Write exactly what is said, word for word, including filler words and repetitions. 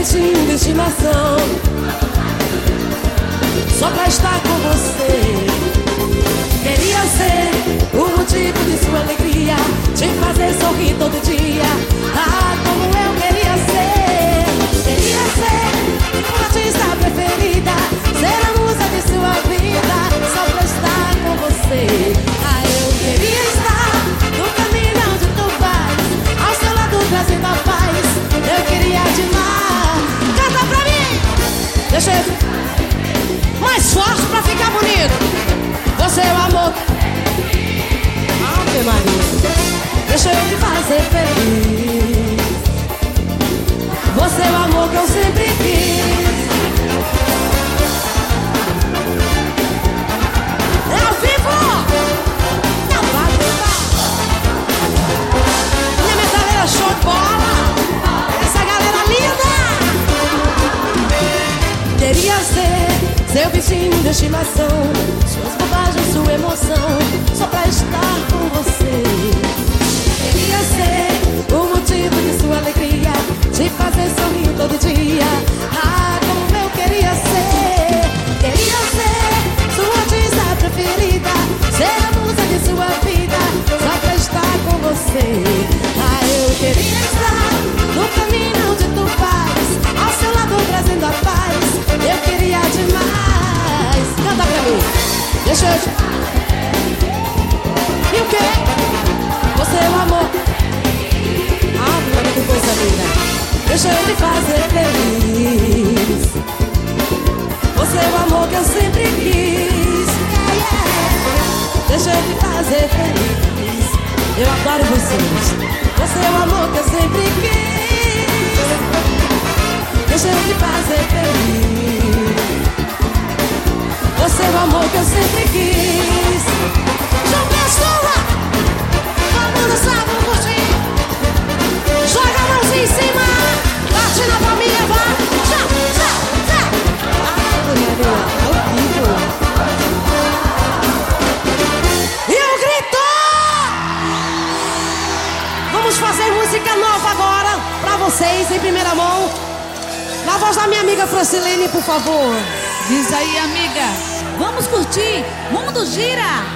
bichinho de estimação, só pra estar com você. Queria ser o motivo de sua alegria, te fazer sorrir todo dia. Ah, como eu queria ser. Queria ser sua artista preferida, ser a musa de sua vida, só pra estar com você. Ah, eu queria estar no caminho onde tu vais, ao seu lado trazendo a paz. Eu queria demais. Canta pra mim. Deixa eu mais forte pra ficar bonito. Você é o amor. Ave Maria. Deixa eu te fazer feliz. Você é o amor que eu sempre quis. É ao vivo. Não vai tentar. Minha metaleira show de bola. Essa galera linda. Queria ser seu bichinho de estimação, suas bobagens, sua emoção, só pra estar com você. Queria ser o motivo de sua alegria, te fazer sorrir todo dia. Ah, como eu queria ser. Queria ser sua artista preferida, ser a musa de sua vida, só pra estar com você. Ah, eu queria estar no caminho onde tu vais, ao seu lado trazendo a paz. Eu queria demais. Canta pra mim. Deixa eu te... E o quê? Você é o amor. Ah, mano, que coisa linda. Deixa eu te fazer feliz. Você é o amor que eu sempre quis. Yeah, yeah. Deixa eu te fazer feliz. Eu adoro vocês. Você é o amor que eu sempre quis. Deixa eu te fazer feliz. Você é o amor que eu sempre quis. João Pessoa, vamos dançar, vamos curtir. Joga a mãozinha em cima, bate na palminha, vai. Já, já, já. Ah, Maria, ao vivo. E o grito. Vamos fazer música nova agora pra vocês, em primeira mão. Na voz da minha amiga Francilene, por favor. Diz aí, amiga. Vamos curtir Mundo Gira.